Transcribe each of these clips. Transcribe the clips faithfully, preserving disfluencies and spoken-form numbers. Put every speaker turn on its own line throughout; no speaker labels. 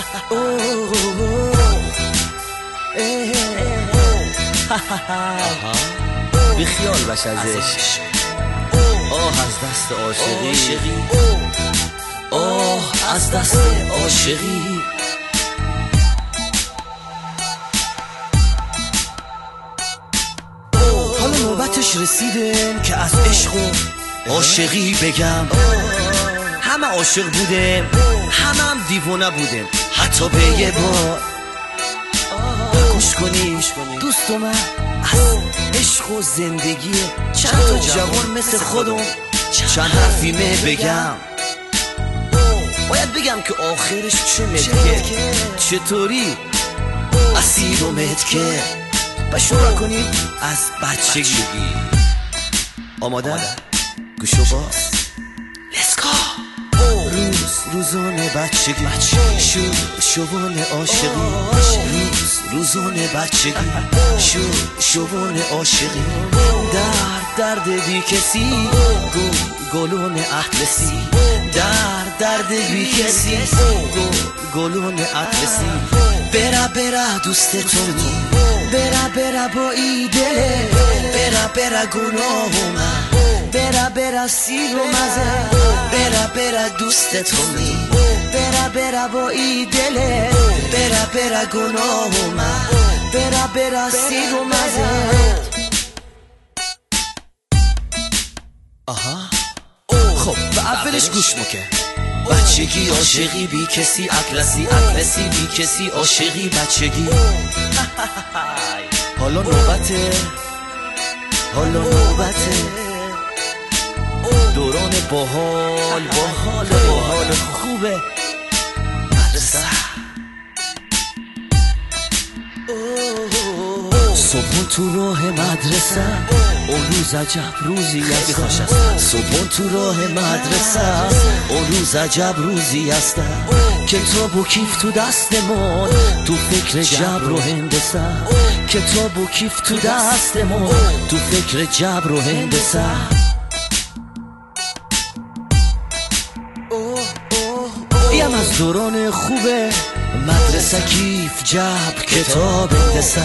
بیخیال باش ازش. آه از دست عاشقی، آه از دست عاشقی. حالا نوبتش رسیدم که از عشق و عاشقی بگم. همه عاشق بودم، همه هم دیوانه بودم، حتی به یه بار. گوش کنی دوست من، از عشق و زندگی چند تا جوان مثل خودم چند حرفیمه بگم. باید بگم که آخرش چه ملکه، چطوری اسیر و متکه. بشورا کنید از بچگی. آماده؟ گوشو باز. Let's go. روز روزانه بچگی، شو شوان عاشقی. روز روزانه بچگی، شو شوان عاشقی. درد درد بی کسی، گل گلون اطلسی. درد درد بی کسی، گل گلون اطلسی. برا برا دوست تو می، برا برا با ایده، برا برا گناهم، برا برا سیر و مزه، برا برا دوست تو می، برا برا با ایدله، برا برا گناهم، برا برا سیر و مزه. آها خب به اولش گوش مکن. بچگی عاشقی بی کسی، اکلسی اکلسی بی کسی، عاشقی بچگی. حالا نوبته، حالا نوبته دوران باحال باحال باحال خوبه مدرسه. صبحون تو راه مدرسه، اون روز عجب روزی است. صبحون تو راه مدرسه، اون روز عجب روزی است. کتاب و کیف تو دستمون، تو فکر جبر و هندسه. کتاب و کیف تو دستمون، تو فکر جبر و هندسه. یم از دوران خوبه مدرسه، کیف جبر کتاب هندسه.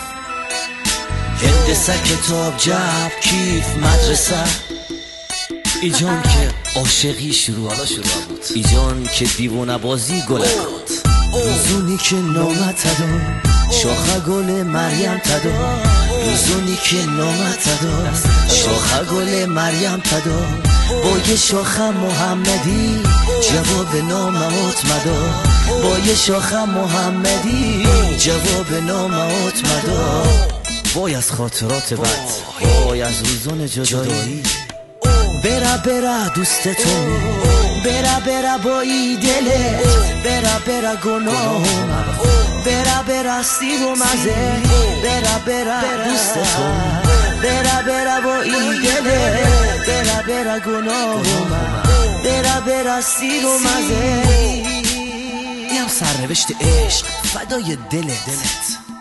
هندسه کتاب جبر کیف مدرسه. ایجان که عاشقی شروع بود، ایجان که دیوانه بازی گل بود. روزونی که نامه تدا، شاخه گل مریم تدا. روزونی که نامه تدا، شاخه گل مریم تدا. با یه شاخه محمدی جواب نامهات مدا. با یه شاخه محمدی جواب نامهات مدا. وای از خاطرات بد، وای از روزان جدایی. برا برا دوست تو می، برا برا با ایدله، برا برا گناهم، برا برا سیر و مزه. برا برا دوست تو می، برا برا با ایدله، برا برا گناهم، برا برا سیر و مزه. یم سرنوشت عشق فدای دل دلت.